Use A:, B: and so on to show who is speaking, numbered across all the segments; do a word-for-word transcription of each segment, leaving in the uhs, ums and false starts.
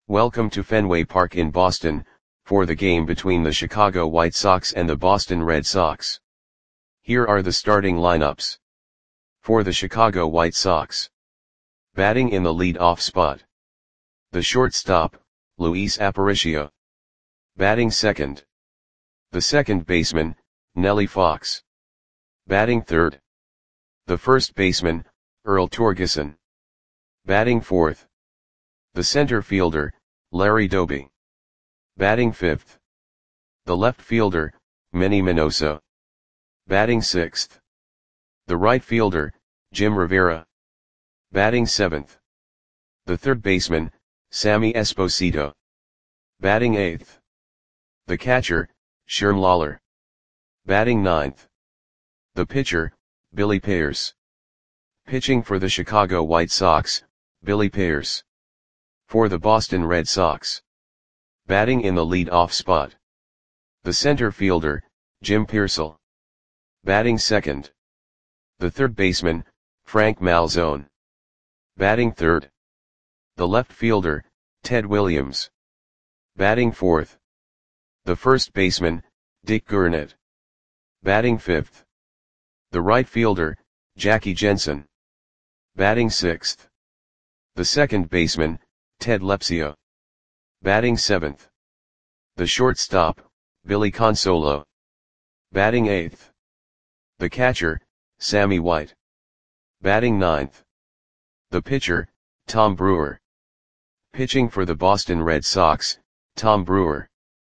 A: Welcome to Fenway Park in Boston, for the game between the Chicago White Sox and the Boston Red Sox. Here are the starting lineups. For the Chicago White Sox. Batting in the lead-off spot. The shortstop, Luis Aparicio. Batting second. The second baseman, Nellie Fox. Batting third. The first baseman, Earl Torgeson. Batting fourth. The center fielder, Larry Doby. Batting fifth. The left fielder, Manny Minoso. Batting sixth. The right fielder, Jim Rivera. Batting seventh. The third baseman, Sammy Esposito. Batting eighth. The catcher, Sherm Lawler. Batting ninth. The pitcher, Billy Pierce. Pitching for the Chicago White Sox, Billy Pierce. For the Boston Red Sox. Batting in the lead-off spot. The center fielder, Jim Piersall. Batting second. The third baseman, Frank Malzone. Batting third. The left fielder, Ted Williams. Batting fourth. The first baseman, Dick Gurnett. Batting fifth. The right fielder, Jackie Jensen. Batting sixth. The second baseman, Ted Lepsio. Batting seventh. The shortstop, Billy Consolo. Batting eighth. The catcher, Sammy White. Batting ninth. The pitcher, Tom Brewer. Pitching for the Boston Red Sox, Tom Brewer.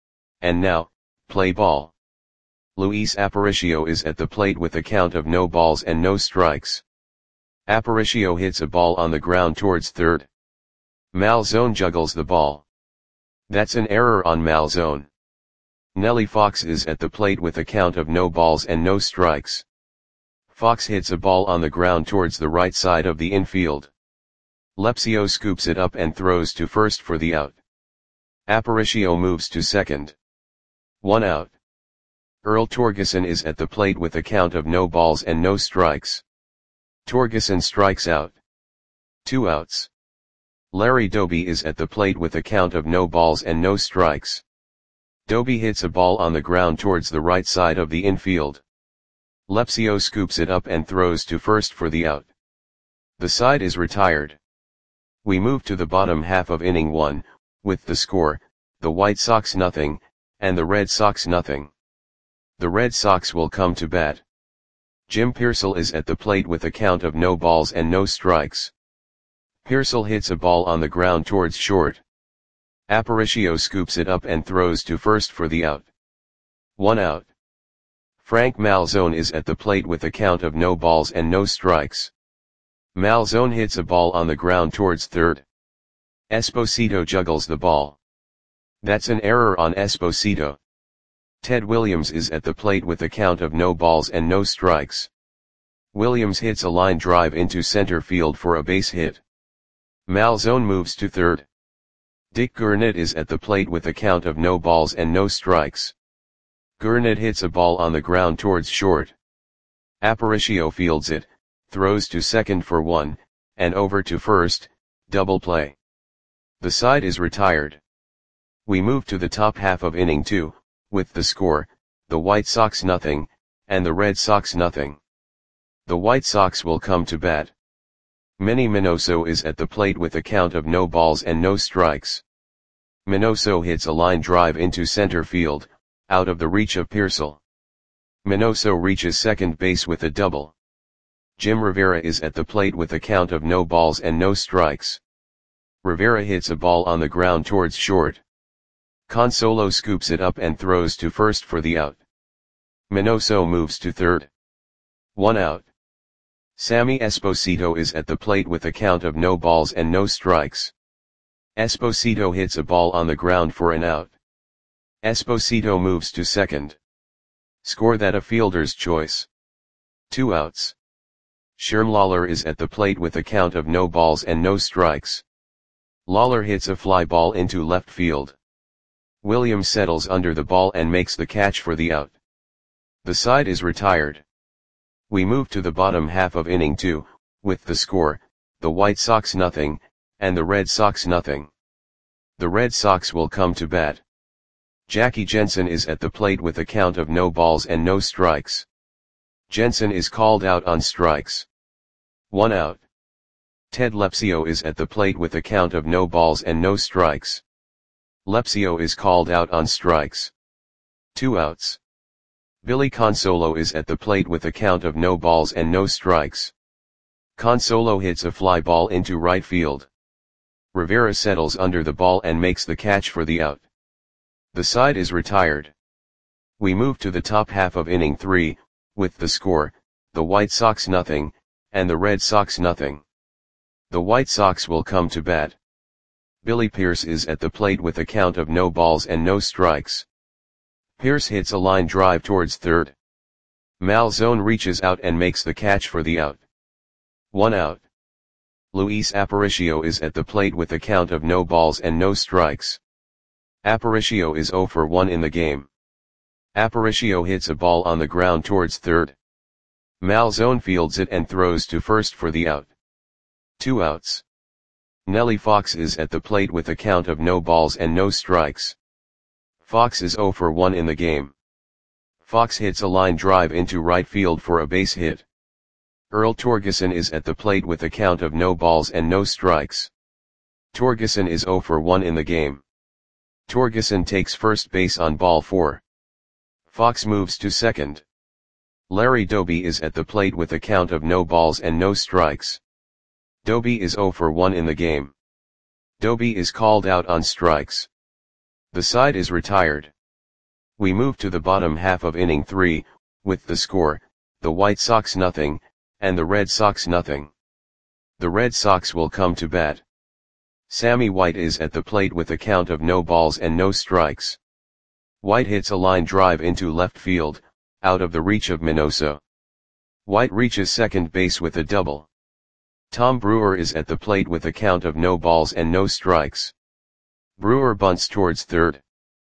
A: And now, play ball. Luis Aparicio is at the plate with a count of no balls and no strikes. Aparicio hits a ball on the ground towards third. Malzone juggles the ball. That's an error on Malzone. Nellie Fox is at the plate with a count of no balls and no strikes. Fox hits a ball on the ground towards the right side of the infield. Lepsio scoops it up and throws to first for the out. Aparicio moves to second. One out. Earl Torgeson is at the plate with a count of no balls and no strikes. Torgeson strikes out. Two outs. Larry Doby is at the plate with a count of no balls and no strikes. Doby hits a ball on the ground towards the right side of the infield. Lepsio scoops it up and throws to first for the out. The side is retired. We move to the bottom half of inning one, with the score, the White Sox nothing, and the Red Sox nothing. The Red Sox will come to bat. Jim Piersall is at the plate with a count of no balls and no strikes. Piersall hits a ball on the ground towards short. Aparicio scoops it up and throws to first for the out. One out. Frank Malzone is at the plate with a count of no balls and no strikes. Malzone hits a ball on the ground towards third. Esposito juggles the ball. That's an error on Esposito. Ted Williams is at the plate with a count of no balls and no strikes. Williams hits a line drive into center field for a base hit. Malzone moves to third. Dick Gurnett is at the plate with a count of no balls and no strikes. Gurnett hits a ball on the ground towards short. Aparicio fields it, throws to second for one, and over to first, double play. The side is retired. We move to the top half of inning two, with the score, the White Sox nothing, and the Red Sox nothing. The White Sox will come to bat. Manny Minoso is at the plate with a count of no balls and no strikes. Minoso hits a line drive into center field, out of the reach of Piersall. Minoso reaches second base with a double. Jim Rivera is at the plate with a count of no balls and no strikes. Rivera hits a ball on the ground towards short. Consolo scoops it up and throws to first for the out. Minoso moves to third. One out. Sammy Esposito is at the plate with a count of no balls and no strikes. Esposito hits a ball on the ground for an out. Esposito moves to second. Score that a fielder's choice. Two outs. Sherm Lawler is at the plate with a count of no balls and no strikes. Lawler hits a fly ball into left field. Williams settles under the ball and makes the catch for the out. The side is retired. We move to the bottom half of inning two, with the score, the White Sox nothing, and the Red Sox nothing. The Red Sox will come to bat. Jackie Jensen is at the plate with a count of no balls and no strikes. Jensen is called out on strikes. One out. Ted Lepsio is at the plate with a count of no balls and no strikes. Lepsio is called out on strikes. Two outs. Billy Consolo is at the plate with a count of no balls and no strikes. Consolo hits a fly ball into right field. Rivera settles under the ball and makes the catch for the out. The side is retired. We move to the top half of inning three, with the score, the White Sox nothing, and the Red Sox nothing. The White Sox will come to bat. Billy Pierce is at the plate with a count of no balls and no strikes. Pierce hits a line drive towards third. Malzone reaches out and makes the catch for the out. One out. Luis Aparicio is at the plate with a count of no balls and no strikes. Aparicio is zero for one in the game. Aparicio hits a ball on the ground towards third. Malzone fields it and throws to first for the out. Two outs. Nellie Fox is at the plate with a count of no balls and no strikes. Fox is zero for one in the game. Fox hits a line drive into right field for a base hit. Earl Torgeson is at the plate with a count of no balls and no strikes. Torgeson is zero for one in the game. Torgeson takes first base on ball four. Fox moves to second. Larry Doby is at the plate with a count of no balls and no strikes. Doby is zero for one in the game. Doby is called out on strikes. The side is retired. We move to the bottom half of inning three, with the score, the White Sox nothing, and the Red Sox nothing. The Red Sox will come to bat. Sammy White is at the plate with a count of no balls and no strikes. White hits a line drive into left field, out of the reach of Minoso. White reaches second base with a double. Tom Brewer is at the plate with a count of no balls and no strikes. Brewer bunts towards third.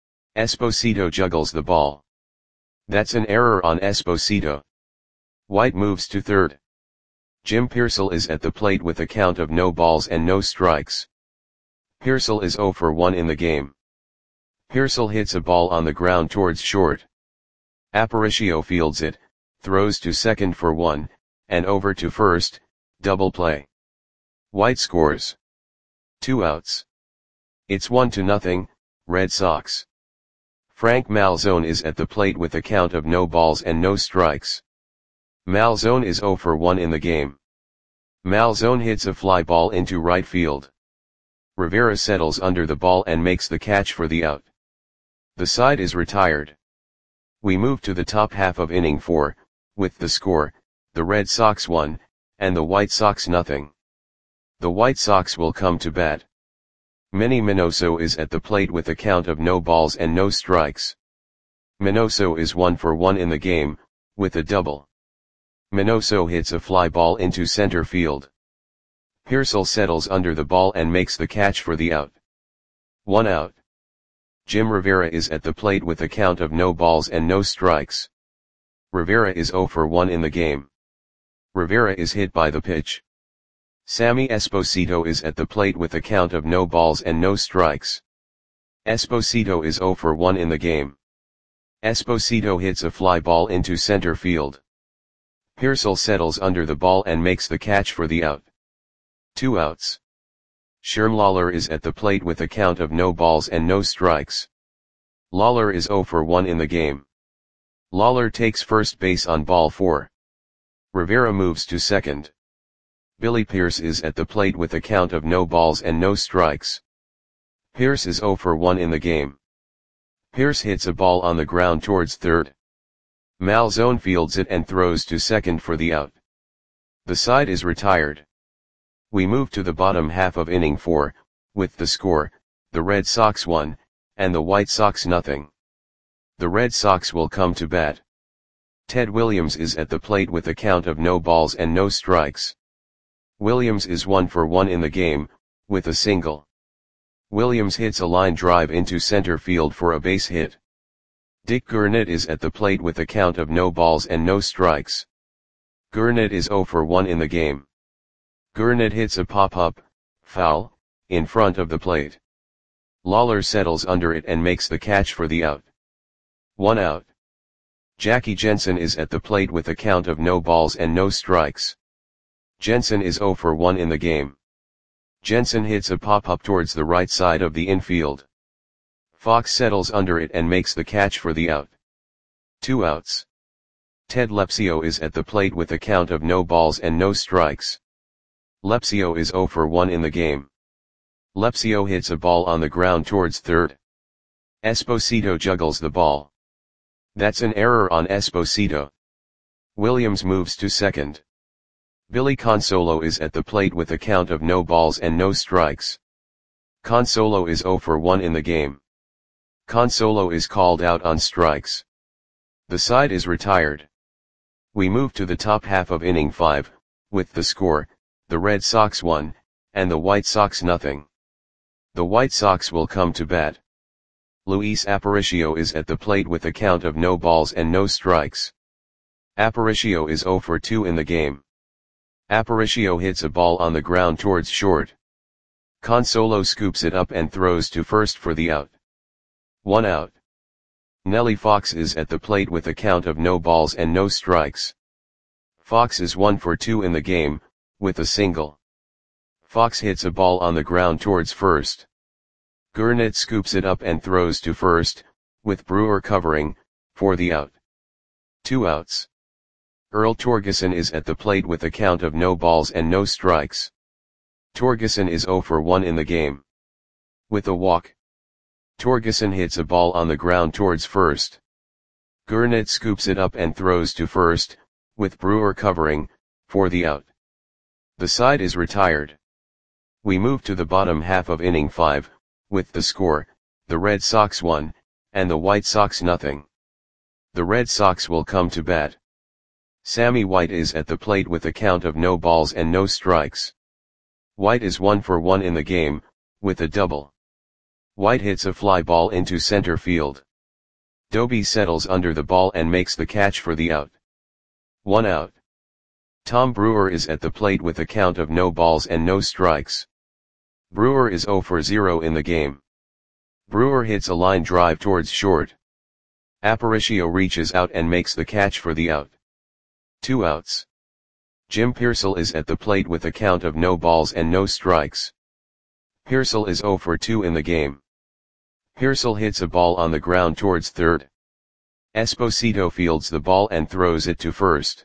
A: Esposito juggles the ball. That's an error on Esposito. White moves to third. Jim Piersall is at the plate with a count of no balls and no strikes. Piersall is zero for one in the game. Piersall hits a ball on the ground towards short. Aparicio fields it, throws to second for one, and over to first, double play. White scores. Two outs. It's one to nothing, Red Sox. Frank Malzone is at the plate with a count of no balls and no strikes. Malzone is zero for one in the game. Malzone hits a fly ball into right field. Rivera settles under the ball and makes the catch for the out. The side is retired. We move to the top half of inning four, with the score, the Red Sox one, and the White Sox nothing. The White Sox will come to bat. Manny Minoso is at the plate with a count of no balls and no strikes. Minoso is one for one in the game, with a double. Minoso hits a fly ball into center field. Piersall settles under the ball and makes the catch for the out. One out. Jim Rivera is at the plate with a count of no balls and no strikes. Rivera is zero for one in the game. Rivera is hit by the pitch. Sammy Esposito is at the plate with a count of no balls and no strikes. Esposito is zero for one in the game. Esposito hits a fly ball into center field. Piersall settles under the ball and makes the catch for the out. Two outs. Sherm Lawler is at the plate with a count of no balls and no strikes. Lawler is zero for one in the game. Lawler takes first base on ball four. Rivera moves to second. Billy Pierce is at the plate with a count of no balls and no strikes. Pierce is zero for one in the game. Pierce hits a ball on the ground towards third. Malzone fields it and throws to second for the out. The side is retired. We move to the bottom half of inning four, with the score, the Red Sox one, and the White Sox nothing. The Red Sox will come to bat. Ted Williams is at the plate with a count of no balls and no strikes. Williams is one for one in the game, with a single. Williams hits a line drive into center field for a base hit. Dick Gurnett is at the plate with a count of no balls and no strikes. Gurnett is zero for one in the game. Gurnett hits a pop-up, foul, in front of the plate. Lawler settles under it and makes the catch for the out. One out. Jackie Jensen is at the plate with a count of no balls and no strikes. Jensen is zero for one in the game. Jensen hits a pop-up towards the right side of the infield. Fox settles under it and makes the catch for the out. Two outs. Ted Lepsio is at the plate with a count of no balls and no strikes. Lepsio is zero for one in the game. Lepsio hits a ball on the ground towards third. Esposito juggles the ball. That's an error on Esposito. Williams moves to second. Billy Consolo is at the plate with a count of no balls and no strikes. Consolo is zero for one in the game. Consolo is called out on strikes. The side is retired. We move to the top half of inning five, with the score, the Red Sox one, and the White Sox nothing. The White Sox will come to bat. Luis Aparicio is at the plate with a count of no balls and no strikes. Aparicio is zero for two in the game. Aparicio hits a ball on the ground towards short. Consolo scoops it up and throws to first for the out. One out. Nellie Fox is at the plate with a count of no balls and no strikes. Fox is one for two in the game, with a single. Fox hits a ball on the ground towards first. Gurnett scoops it up and throws to first, with Brewer covering, for the out. Two outs. Earl Torgeson is at the plate with a count of no balls and no strikes. Torgeson is zero for one in the game. With a walk. Torgeson hits a ball on the ground towards first. Gurnett scoops it up and throws to first, with Brewer covering, for the out. The side is retired. We move to the bottom half of inning five, with the score, the Red Sox one, and the White Sox nothing. The Red Sox will come to bat. Sammy White is at the plate with a count of no balls and no strikes. White is one for one in the game, with a double. White hits a fly ball into center field. Doby settles under the ball and makes the catch for the out. One out. Tom Brewer is at the plate with a count of no balls and no strikes. Brewer is zero for zero in the game. Brewer hits a line drive towards short. Aparicio reaches out and makes the catch for the out. Two outs. Jim Piersall is at the plate with a count of no balls and no strikes. Piersall is zero for two in the game. Piersall hits a ball on the ground towards third. Esposito fields the ball and throws it to first.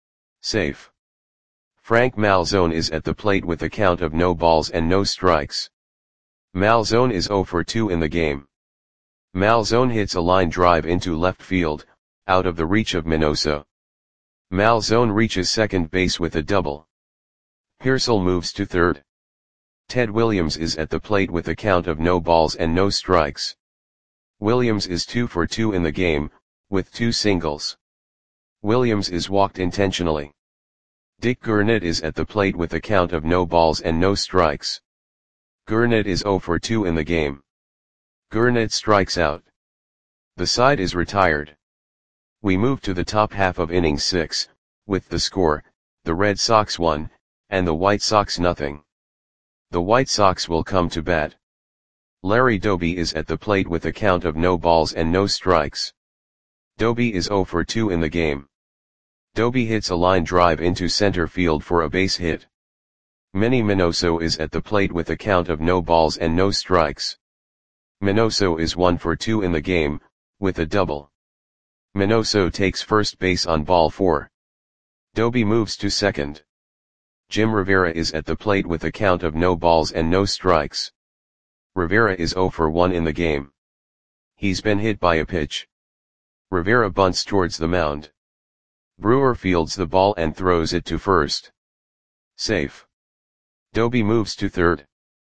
A: Safe. Frank Malzone is at the plate with a count of no balls and no strikes. Malzone is zero for two in the game. Malzone hits a line drive into left field, out of the reach of Minoso. Malzone reaches second base with a double. Piersall moves to third. Ted Williams is at the plate with a count of no balls and no strikes. Williams is two for two in the game, with two singles. Williams is walked intentionally. Dick Gurnett is at the plate with a count of no balls and no strikes. Gurnett is zero for two in the game. Gurnett strikes out. The side is retired. We move to the top half of inning six, with the score, the Red Sox one, and the White Sox nothing. The White Sox will come to bat. Larry Doby is at the plate with a count of no balls and no strikes. Doby is zero for two in the game. Doby hits a line drive into center field for a base hit. Manny Minoso is at the plate with a count of no balls and no strikes. Minoso is one for two in the game, with a double. Minoso takes first base on ball four. Doby moves to second. Jim Rivera is at the plate with a count of no balls and no strikes. Rivera is zero for one in the game. He's been hit by a pitch. Rivera bunts towards the mound. Brewer fields the ball and throws it to first. Safe. Doby moves to third.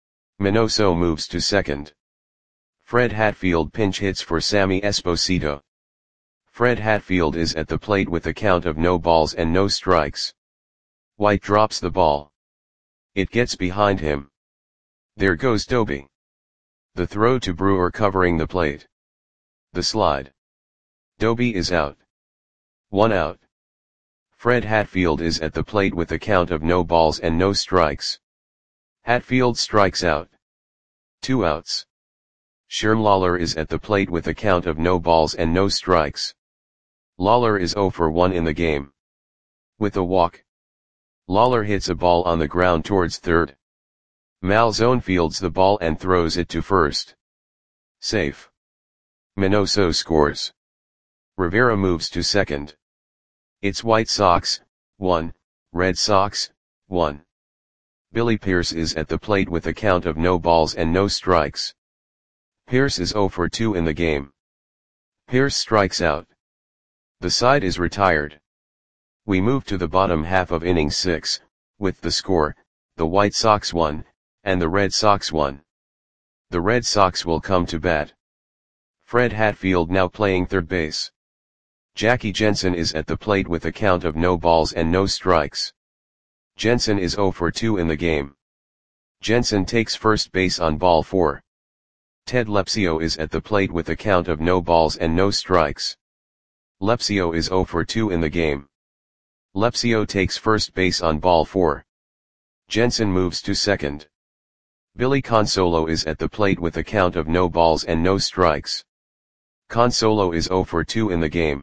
A: Minoso moves to second. Fred Hatfield pinch hits for Sammy Esposito. Fred Hatfield is at the plate with a count of no balls and no strikes. White drops the ball. It gets behind him. There goes Doby. The throw to Brewer covering the plate. The slide. Doby is out. One out. Fred Hatfield is at the plate with a count of no balls and no strikes. Hatfield strikes out. Two outs. Sherm Lawler is at the plate with a count of no balls and no strikes. Lawler is zero for one in the game. With a walk, Lawler hits a ball on the ground towards third. Malzone fields the ball and throws it to first. Safe. Minoso scores. Rivera moves to second. It's White Sox, one, Red Sox, one. Billy Pierce is at the plate with a count of no balls and no strikes. Pierce is zero for two in the game. Pierce strikes out. The side is retired. We move to the bottom half of inning six, with the score, the White Sox one, and the Red Sox one. The Red Sox will come to bat. Fred Hatfield now playing third base. Jackie Jensen is at the plate with a count of no balls and no strikes. Jensen is zero for two in the game. Jensen takes first base on ball four. Ted Lepsio is at the plate with a count of no balls and no strikes. Lepsio is zero for two in the game. Lepsio takes first base on ball four. Jensen moves to second. Billy Consolo is at the plate with a count of no balls and no strikes. Consolo is zero for two in the game.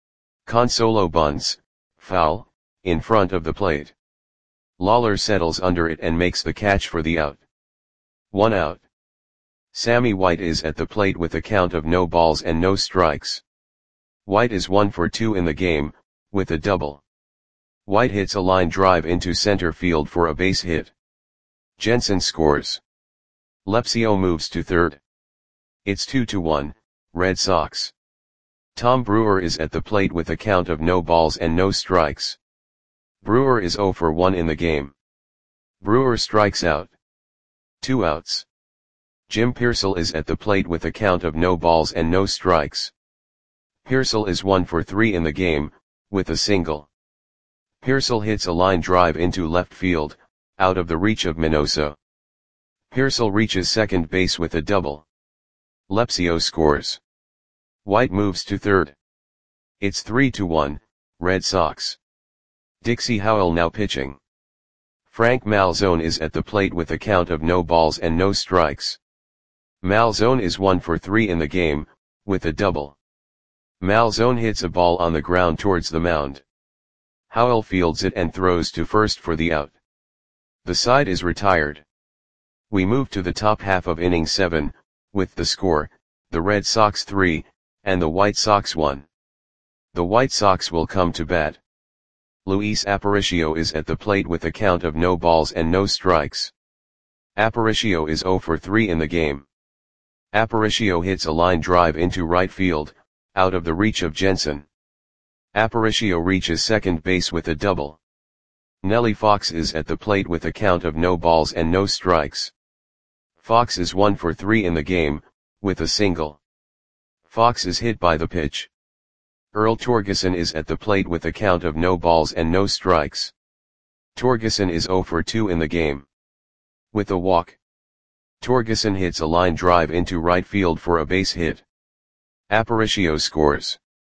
A: Consolo bunts, foul, in front of the plate. Lawler settles under it and makes the catch for the out. One out. Sammy White is at the plate with a count of no balls and no strikes. White is one for two in the game, with a double. White hits a line drive into center field for a base hit. Jensen scores. Lepsio moves to third. It's two to one, Red Sox. Tom Brewer is at the plate with a count of no balls and no strikes. Brewer is zero for one in the game. Brewer strikes out. Two outs. Jim Piersall is at the plate with a count of no balls and no strikes. Piersall is one for three in the game, with a single. Piersall hits a line drive into left field, out of the reach of Minoso. Piersall reaches second base with a double. Lepsio scores. White moves to third. It's three to one, Red Sox. Dixie Howell now pitching. Frank Malzone is at the plate with a count of no balls and no strikes. Malzone is one for three in the game, with a double. Malzone hits a ball on the ground towards the mound. Howell fields it and throws to first for the out. The side is retired. We move to the top half of inning seven, with the score, the Red Sox three, and the White Sox one. The White Sox will come to bat. Luis Aparicio is at the plate with a count of no balls and no strikes. Aparicio is zero for three in the game. Aparicio hits a line drive into right field, out of the reach of Jensen. Aparicio reaches second base with a double. Nellie Fox is at the plate with a count of no balls and no strikes. Fox is one for three in the game, with a single. Fox is hit by the pitch. Earl Torgeson is at the plate with a count of no balls and no strikes. Torgeson is zero for two in the game. With a walk, Torgeson hits a line drive into right field for a base hit. Aparicio scores.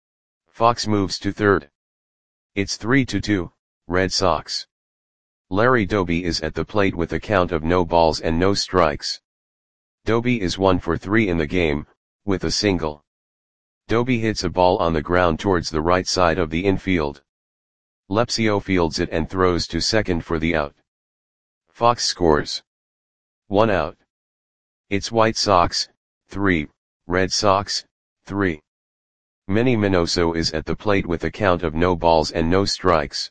A: Fox moves to third. It's three to two, Red Sox. Larry Doby is at the plate with a count of no balls and no strikes. Doby is one for three in the game, with a single. Doby hits a ball on the ground towards the right side of the infield. Lepsio fields it and throws to second for the out. Fox scores. One out. It's White Sox, three, Red Sox, three. Manny Minoso is at the plate with a count of no balls and no strikes.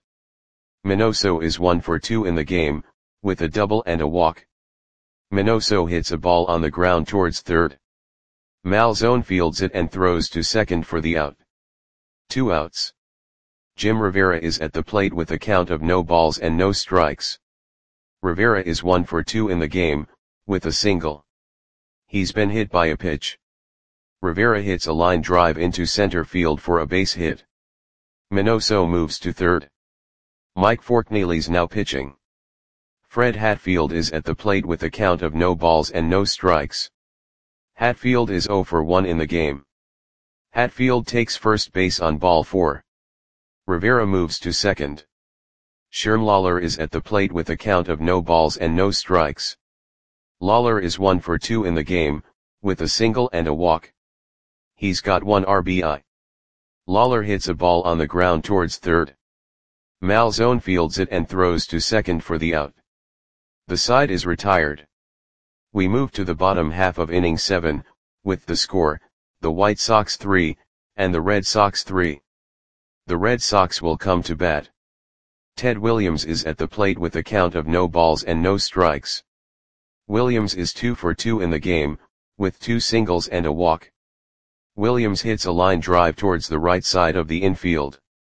A: Minoso is one for two in the game, with a double and a walk. Minoso hits a ball on the ground towards third. Malzone fields it and throws to second for the out. Two outs. Jim Rivera is at the plate with a count of no balls and no strikes. Rivera is one for two in the game, with a single. He's been hit by a pitch. Rivera hits a line drive into center field for a base hit. Minoso moves to third. Mike Forkneely's now pitching. Fred Hatfield is at the plate with a count of no balls and no strikes. Hatfield is zero for one in the game. Hatfield takes first base on ball four. Rivera moves to second. Sherm Lawler is at the plate with a count of no balls and no strikes. Lawler is one for two in the game, with a single and a walk. He's got one R B I. Lawler hits a ball on the ground towards third. Malzone fields it and throws to second for the out. The side is retired. We move to the bottom half of inning seven, with the score, the White Sox three, and the Red Sox three. The Red Sox will come to bat. Ted Williams is at the plate with a count of no balls and no strikes. Williams is two for two in the game, with two singles and a walk. Williams hits a line drive towards the right side of the infield.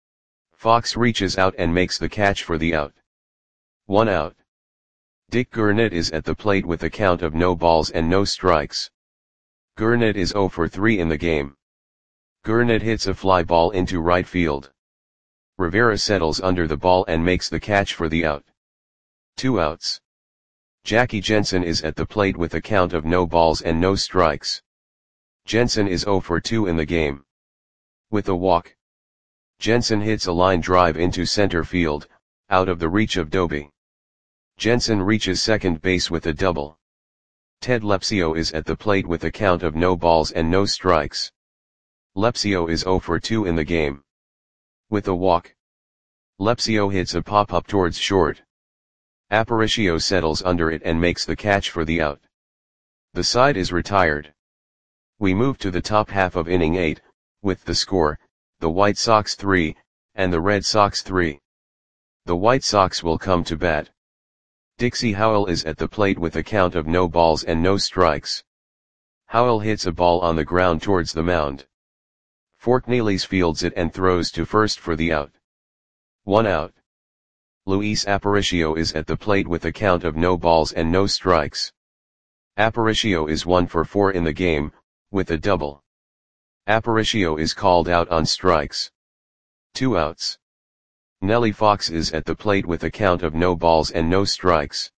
A: Fox reaches out and makes the catch for the out. One out. Dick Gurnett is at the plate with a count of no balls and no strikes. Gurnett is zero for three in the game. Gurnett hits a fly ball into right field. Rivera settles under the ball and makes the catch for the out. Two outs. Jackie Jensen is at the plate with a count of no balls and no strikes. Jensen is zero for two in the game. With a walk. Jensen hits a line drive into center field, out of the reach of Doby. Jensen reaches second base with a double. Ted Lepsio is at the plate with a count of no balls and no strikes. Lepsio is zero for two in the game. With a walk. Lepsio hits a pop-up towards short. Aparicio settles under it and makes the catch for the out. The side is retired. We move to the top half of inning eight, with the score, the White Sox three, and the Red Sox three. The White Sox will come to bat. Dixie Howell is at the plate with a count of no balls and no strikes. Howell hits a ball on the ground towards the mound. Forknelis fields it and throws to first for the out. One out. Luis Aparicio is at the plate with a count of no balls and no strikes. Aparicio is one for four in the game, with a double. Aparicio is called out on strikes. Two outs. Nellie Fox is at the plate with a count of no balls and no strikes.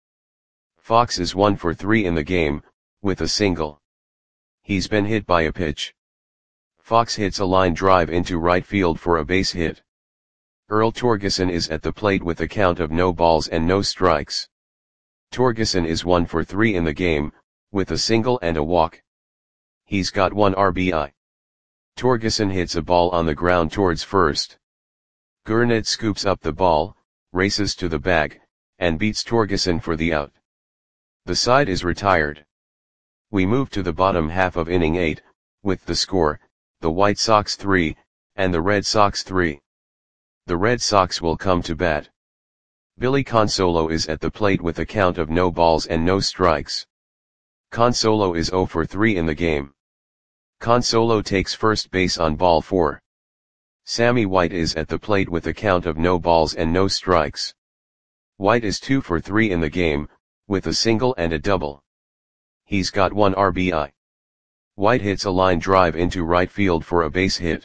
A: Fox is one for three in the game, with a single. He's been hit by a pitch. Fox hits a line drive into right field for a base hit. Earl Torgeson is at the plate with a count of no balls and no strikes. Torgeson is one for three in the game, with a single and a walk. He's got one R B I. Torgeson hits a ball on the ground towards first. Gurnett scoops up the ball, races to the bag, and beats Torgeson for the out. The side is retired. We move to the bottom half of inning eight, with the score, the White Sox three, and the Red Sox three. The Red Sox will come to bat. Billy Consolo is at the plate with a count of no balls and no strikes. Consolo is zero for three in the game. Consolo takes first base on ball four. Sammy White is at the plate with a count of no balls and no strikes. White is two for three in the game, with a single and a double. He's got one R B I. White hits a line drive into right field for a base hit.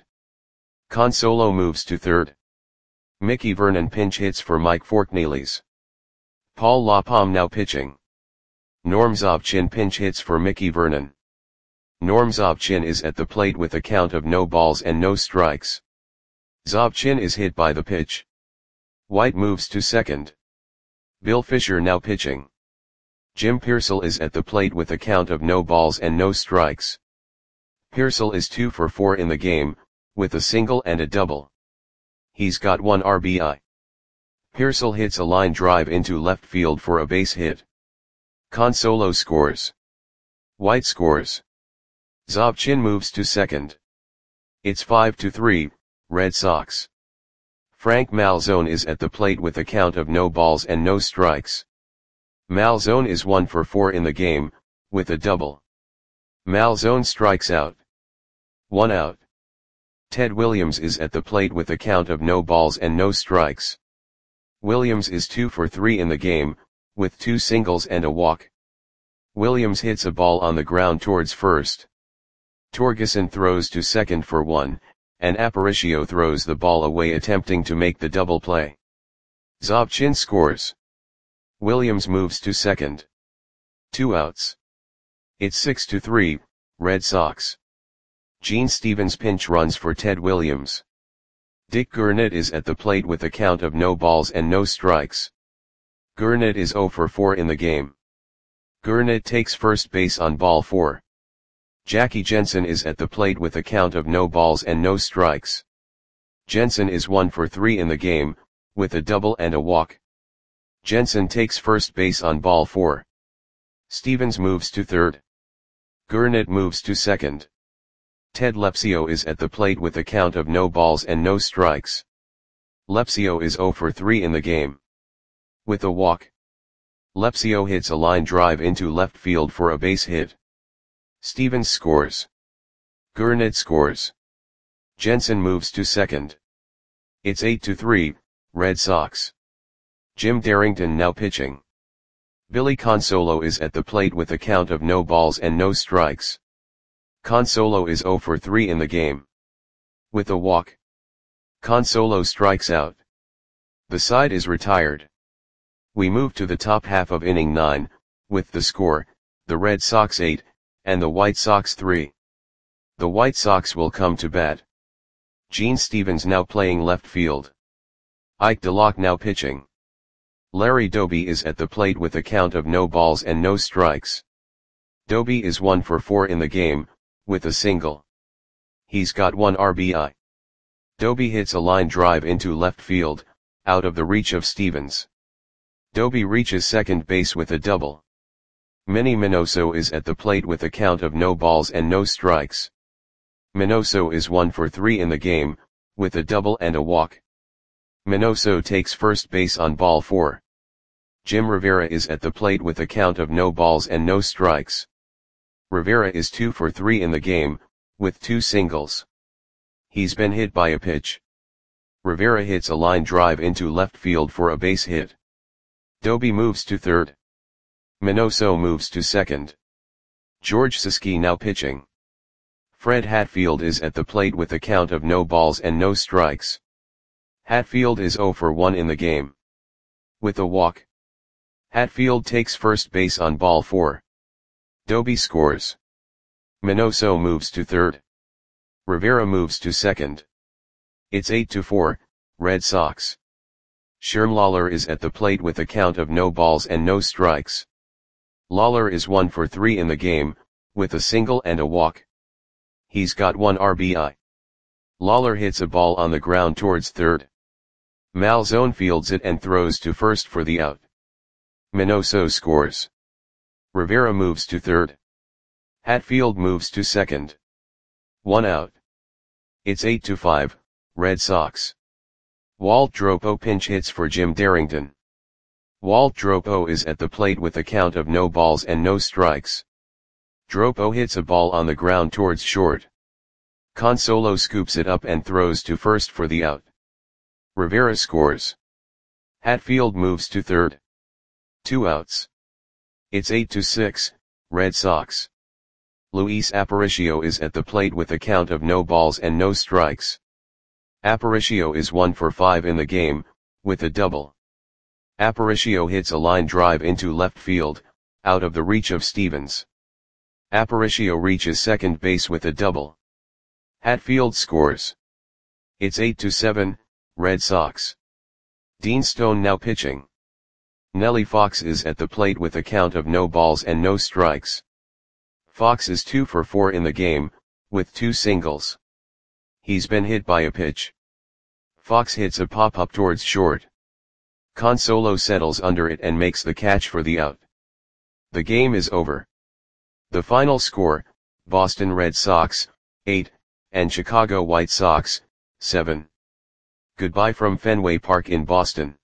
A: Consolo moves to third. Mickey Vernon pinch hits for Mike Forknelis. Paul LaPalme now pitching. Norm Zobchin pinch hits for Mickey Vernon. Norm Zobchin is at the plate with a count of no balls and no strikes. Zobchin is hit by the pitch. White moves to second. Bill Fisher now pitching. Jim Pearsall is at the plate with a count of no balls and no strikes. Pearsall is two for four in the game, with a single and a double. He's got one R B I. Pearsall hits a line drive into left field for a base hit. Consolo scores. White scores. Zobchin moves to second. It's five to three, Red Sox. Frank Malzone is at the plate with a count of no balls and no strikes. Malzone is one for four in the game, with a double. Malzone strikes out. One out. Ted Williams is at the plate with a count of no balls and no strikes. Williams is two for three in the game, with two singles and a walk. Williams hits a ball on the ground towards first. Torgeson throws to second for one, and Aparicio throws the ball away attempting to make the double play. Zobchin scores. Williams moves to second. Two outs. It's six to three, Red Sox. Gene Stevens pinch runs for Ted Williams. Dick Gurnett is at the plate with a count of no balls and no strikes. Gurnett is zero for four in the game. Gurnett takes first base on ball four. Jackie Jensen is at the plate with a count of no balls and no strikes. Jensen is one for three in the game, with a double and a walk. Jensen takes first base on ball four. Stevens moves to third. Gurnet moves to second. Ted Lepsio is at the plate with a count of no balls and no strikes. Lepsio is zero for three in the game. With a walk. Lepsio hits a line drive into left field for a base hit. Stevens scores. Gurnet scores. Jensen moves to second. It's eight to three, Red Sox. Jim Darrington now pitching. Billy Consolo is at the plate with a count of no balls and no strikes. Consolo is zero for three in the game. With a walk. Consolo strikes out. The side is retired. We move to the top half of inning nine, with the score, the Red Sox eight, and the White Sox three. The White Sox will come to bat. Gene Stevens now playing left field. Ike DeLocke now pitching. Larry Doby is at the plate with a count of no balls and no strikes. Doby is one for four in the game, with a single. He's got one R B I. Doby hits a line drive into left field, out of the reach of Stevens. Doby reaches second base with a double. Manny Minoso is at the plate with a count of no balls and no strikes. Minoso is one for three in the game, with a double and a walk. Minoso takes first base on ball four. Jim Rivera is at the plate with a count of no balls and no strikes. Rivera is two for three in the game, with two singles. He's been hit by a pitch. Rivera hits a line drive into left field for a base hit. Doby moves to third. Minoso moves to second. George Siski now pitching. Fred Hatfield is at the plate with a count of no balls and no strikes. Hatfield is zero for one in the game. With a walk. Hatfield takes first base on ball four. Doby scores. Minoso moves to third. Rivera moves to second. It's eight to four, Red Sox. Sherm Lawler is at the plate with a count of no balls and no strikes. Lawler is one for three in the game, with a single and a walk. He's got one R B I. Lawler hits a ball on the ground towards third. Malzone fields it and throws to first for the out. Minoso scores. Rivera moves to third. Hatfield moves to second. One out. It's eight to five, Red Sox. Walt Dropo pinch hits for Jim Darrington. Walt Dropo is at the plate with a count of no balls and no strikes. Dropo hits a ball on the ground towards short. Consolo scoops it up and throws to first for the out. Rivera scores. Hatfield moves to third. Two outs. It's eight to six, Red Sox. Luis Aparicio is at the plate with a count of no balls and no strikes. Aparicio is one for five in the game, with a double. Aparicio hits a line drive into left field, out of the reach of Stevens. Aparicio reaches second base with a double. Hatfield scores. It's eight to seven, Red Sox. Dean Stone now pitching. Nellie Fox is at the plate with a count of no balls and no strikes. Fox is two for four in the game, with two singles. He's been hit by a pitch. Fox hits a pop-up towards short. Consolo settles under it and makes the catch for the out. The game is over. The final score, Boston Red Sox, eight, and Chicago White Sox, seven. Goodbye from Fenway Park in Boston.